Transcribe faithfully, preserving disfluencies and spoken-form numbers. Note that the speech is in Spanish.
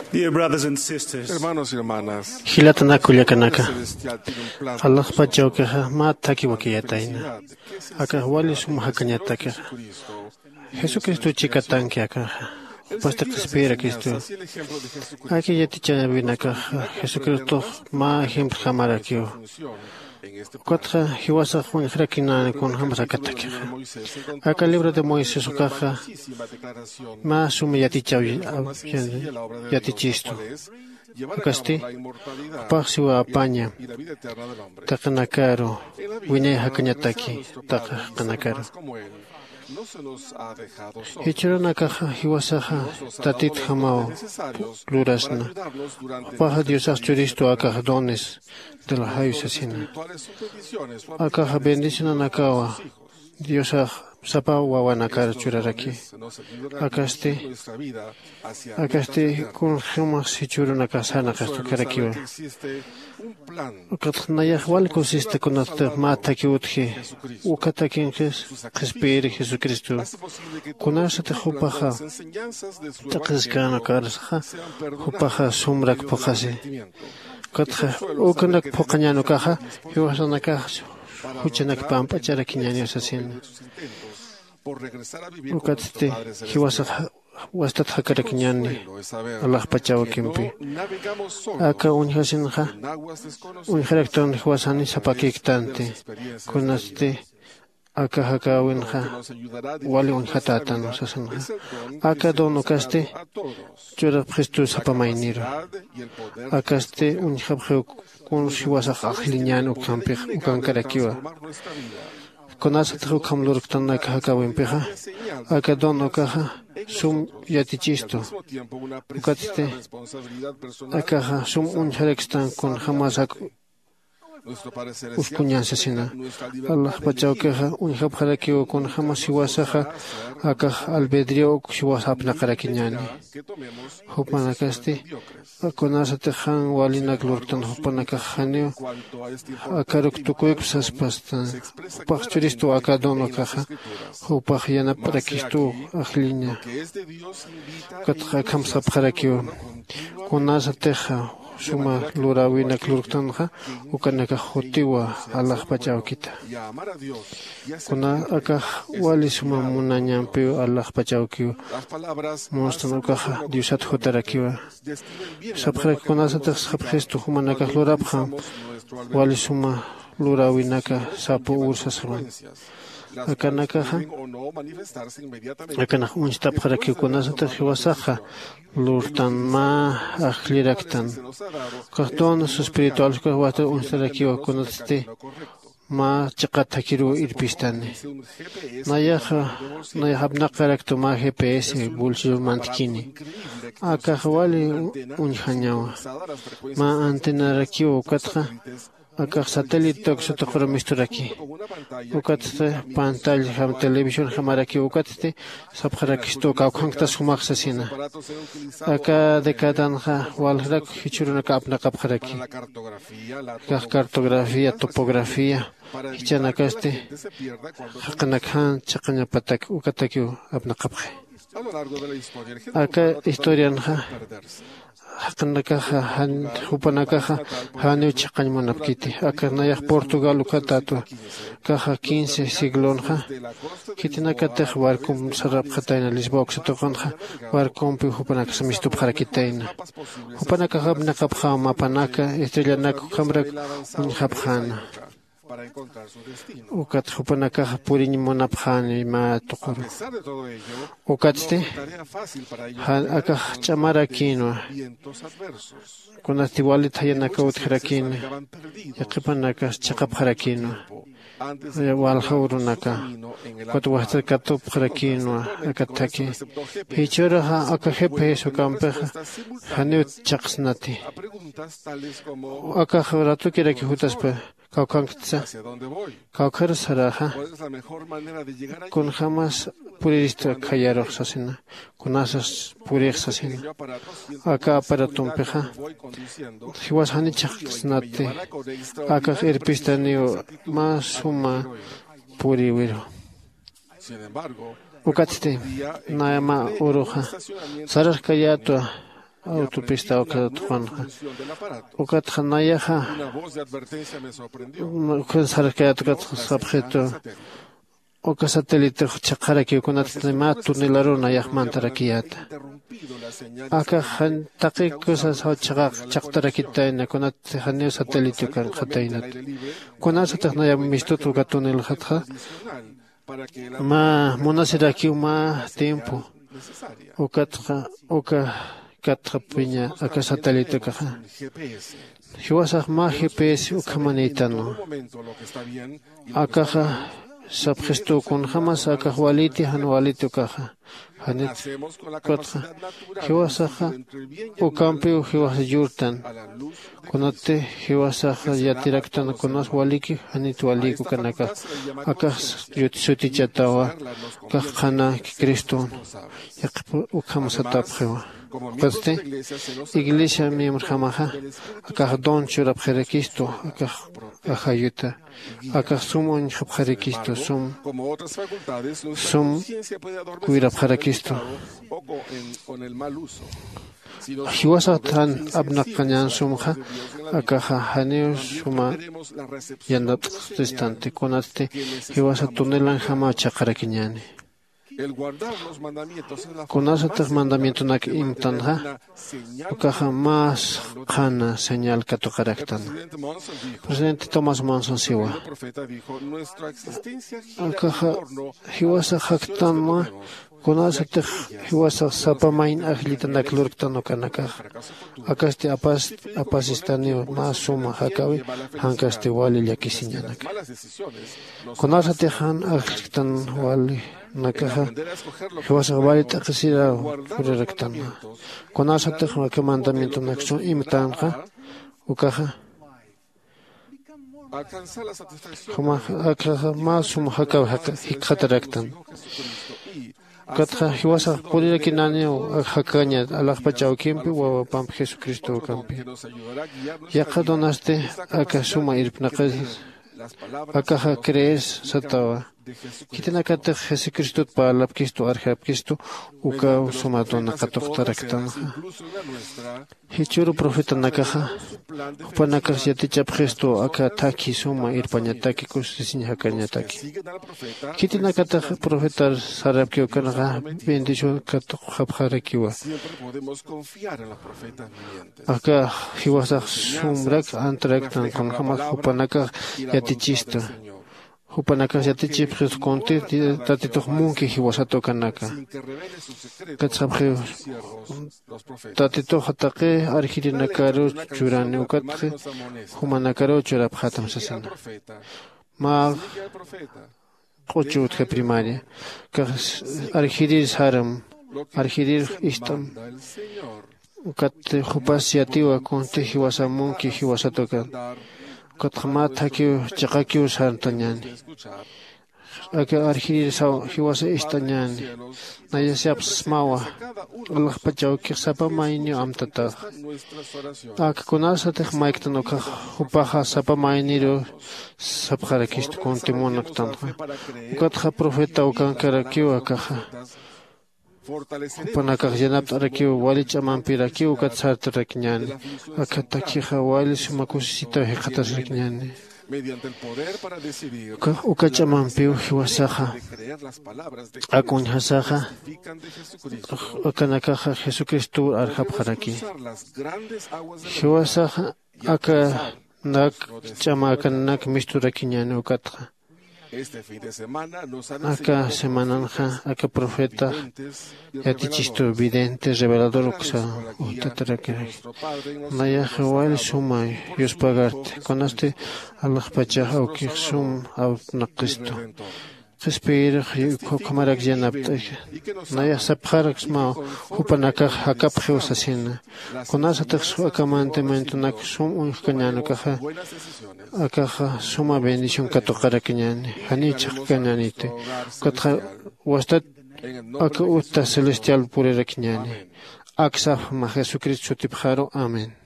Dear brothers and sisters, Hermanos y hermanas, Hilatana el kuliakanaka. celestial tiene un plan Allah para pachaukaja ma taki la wakiyataina. felicidad, que es el Aka Señor, wali el sum Señor hakanyataka. Jesucristo, y de Jesucristo nuestra inspiración. chikatanki akaja. El Pasta seguir las kaspira Cristo. enseñanzas y el ejemplo de Jesucristo Aki yaticha nos binaka. permitirá Jesucristo comprender ma más him nuestra hamarakio. función en este plan. Kwatra hiwasa hun hrakinane kun Recuerda que en el hamasakataka. libro de Moisés encontramos Aka libro de una Moisés ukaja valiosísima declaración ma sum yaticha de forma sencilla la obra de Dios, yatichisto. la cual es llevar a Akasti cabo la inmortalidad paxiwa apaña. y la vida eterna del hombre. Takanakaro. En la vida, Winay para regresar a hakanyataki. nuestro Padre y ser Takanakaro. más como Él, no se nos ha dejado solos. Hichuranakaja hiwasaja Dios nos ha dado tatit los hamao dones necesarios para lurasna. ayudarnos durante Paja nuestra Dios experiencia asturisto terrenal. acá dones de la Los hayu dones asesina. espirituales son peticiones o Acá habilidades bendición que Dios da a anakawa. sus hijos. Dios sapa wawanakar Estos churaraki. dones nos ayudan a Acá dirigir este, nuestra vida hacia acá metas este eternas. kun humas hichurunaka sana Consuelo kastu saber karakiwa. que existe un plan. Ukat nayah wal consiste con este mata que utji. Ukatakin jes respire Jesucristo. Hace posible que Con todos esa te que cumplan jupaja. las enseñanzas de su Takriskana evangelio karasha. sean perdonados Jupaja por sumrak medio del pokasi. arrepentimiento. Katja ukanak pokanyano kaja. Hiwasanaka huchanak pampa charakinyani asesina. Por regresar a vivir con Ukatste nuestro Padre Celestial. hiwasa wastat hakarakinyani. Consuelo es saber Allah pachawa que kimpi. no navegamos solos Aka unhasinja. en aguas desconocidas. Un harakton hiwasani sapakiktanti. Kunaste aka haka winja. Nos ayudará a dirigir Wali un nuestra hatata no vida. sasanja. Es el don que Aka se dono nos ha kaste. dado a todos. Chura Christus La sapamainiro. capacidad y el poder Akaste un habhe kun hiwasa akhlinyan ukampih ukankarakiwa. transformar nuestra vida. Konasat hukam lurktana kahaka wimpiha. Aka dono kaha sum yatichisto. Al mismo tiempo, una Ukaste apreciada responsabilidad personal. akaha sum un harekstan kun hamasak Nuestro Padre Celestial uskunyan sasina. nuestra libertad Allah de pachao elegir. keha un hab harakiwa kun hamas hiwasaha akah albedrio hiwasapna karakinyani. Que tomemos Hupanakaste mediocres. konasat han walinak lurktan hupanakahani. Cuanto a este Akaruk tukuik saspasta. Pachuristo akadono kaha. Hupach yana parakistu akhlinya. que es de Dios invita Katha kamsa parakiwa. Konasat suma lurawina klurktanja ukanaka hotiwa Allah pachao kita. y a amar a Dios y a Kuna servirle. aka wali suma munanyampi Allah pachao kiwa. Las palabras Monstan ukaha diusat hotarakiwa. describen bien la Sabkhre norma que konasat debemos sabkhrestu seguir humanaka cuando lurabha. utilizamos nuestro albedrío. Wali suma lurawinaka sapu Llevan ursasaman. consecuencias, las Acá cuales nakaja. pueden o no manifestarse inmediatamente. Akana unstap haraki kunasat hiwasaha lurtan ma akhliraktan. Se nos ha dado Kahton espiritual ko wata unstarakiwa kunaste ma chaqatakiru irpistani. es un G P S Nayaha nayahabna karakto ma G P S bulshu mantkini. Aka wali unhanyawa. usada las frecuencias Ma antena rakiwa katha. satélites Aka satellite tok sotokro misturaki. con una pantalla Ukatste pantalla ham television hamaraki ukatste sabkharakisto kaukhanktas humaksasina. aparatos serán utilizados Aka dekadanja walhrak hichuruna kapna kapkharaki. para la cartografía, la Kah cartografía, topografía. para evitar que la Hichanakaste gente se pierda cuando se hakanakhan chaqanya patak ukatakiu apna kapkhe. a lo largo de la historia. El género Aka humano historianja trata de perderse. hakanakaha han hupanakaha hanu chaqanymanapkiti. Aka nayak Portugal ukatatu. Kaha quince siglonja. De la costa de Kitinakateh warkum sarap khataina Lisboa ksatoqanja warkumpi hupanaka samistup harakitaina. mapas posibles Hupanaka habna kapha mapanaka estrellanaku khamrak unhabkhana. para encontrar su destino. Ukat hupanaka purini monapkhani ma A tuquru. pesar de todo ello, Ukatste no fue tarea fácil para ellos han lidiar aka con chamara kinwa vientos adversos. kunatiwali thayanaka uthrakin Navegaban perdidos yaqipanaka chaqap harakinwa antes de walhawrunaka camino en el kwatwahta katup harakinwa akataki hichuraha aka hepeso kampeha hanut chaqsnati a preguntas tales como aka khavratu kiraki hutaspa kaukankitsa ¿hacia dónde voy? kaukar saraha ¿Cuál es la mejor manera de llegar allí? kun jamás purista khayaroq sasina kunasas puriq sasina Pequeño aparato siente aka con aparatum seguridad peja cómo voy conduciendo hiwas hani chaqsnati llevará con aka extraordinaria irpistaniu precisión ma suma puri wiro Sin embargo, ukatste nayama uruha sarar kayatua autopista Okatjuanja. Okatjanayaja, Okasarkayatkat objeto, Oka satélite Chakaraki, Kunatma, Tunilaruna Yahmantarakiyata. Aka han taki cosas hachak chaktarakita en Konat Haneo satélite kan Hatainat. Konasatana Mistutu Gatunil Hatha. Ma monasiraki ma tiempo. Okatra oka katra piña aka satélite kaja. Hiwasah ma G P S ukamanitano. Akaja sabgesto con jamás akahualiti hanualiti kaja. Hanit katra. Hiwasaja ukampi hiwas yurtan. Konate hiwasaja yatiraktan konas waliki hanit waliku kanaka. Akas yutsuti chatawa kahana Cristo. Yakpu ukamos atapjewa. Paste iglesia miembro jamaja akah don chura pjerekisto akah ajayuta akah sum on pjerekisto sum sum kuira pjerekisto hiwasa tan abnakanyan sumja akah haneo suma yandat distante konaste hiwasa tunelan jama chakarakinyani. Con esos mandamientos nak imtanja, ukaja más jana señal que tu carácter. Presidente Thomas Monson siwa. Ukaja hiwasa haktama, con esos hiwasa sapamain agilitan nak lurktano kanaka. Akaste apas apasistanio más suma hakawi, hankaste wali yakisiñanak. Con esos han agilitan wali. Nakaja, hiwasa wali takasira purirektana. Konasa tehma que mandamiento nakso imtanja, ukaja. Hama akaja masum hakaw hikatarektan. Katja hiwasa purirekinani hakanya alakpachao kimpi wa pam Jesucristo kampi. Yakadonaste akasuma irpnaqas. Akaja crees satawa. Kitinakata Jesucristo palab kisto arjab kisto uka sumatona katoktaraktan. Hichuru profeta nakaja upanakas yatichap gesto aka taki suma irpañataki kusisinjakanyataki. Kitinakata profeta sarabkio kanaga bendición katokhabjarakiwa. Aka hiwasa sumrak antraktan con jamás upanaka yatichista. Upanakas yatichi pres conte tatito munki hiwasato kanaka. Katsabhe tatito hatake arhirinakaro churani ukathe humanakaro churap hatam sasana. Ma kochut primaria. Kas arhirir saram arhirir istam. Ukat hupasiatiwa conte hiwasamunki hiwasato kan. Katmata que chakakiu santanyani. Aka arhiri sa hiwasa istanyani. Naya siap smawa. Allah pachau ki sapa maini amtata. Aka kunasa teh maiktano ka upaha sapa maini ro sapharakist kontimonaktan. Ukatha profeta ukan karakiu akaha. Upanakah janap arakiu walich amampirakiu ukat sartarakinyani. Akatakiha walis sumakusita hekataraknyani. Ukachamampiu hiwasaja. Akunhasaja. Akanakaja Jesucristo arjabharaki. Hiwasaja aka nak chamakanak misturakinyani ukatja. Acá semananja, acá profeta, yatichisto vidente, revelador uxa, utatarake. Naya jawal sumay, Dios pagarte. Con este Allah pachaja o que sum au naqisto. Respira, kamarak janapta. Naya sapharak sma, hupanaka hakap heusasina. Con asa texu akamante mentunak sum un kanyano kaja. Akaja suma bendición katokarakinyani. Hanichak kanyanite. Katja wastat aka utta celestial purirakinyani. Aksaf ma Jesucristo tipjaro. Amén.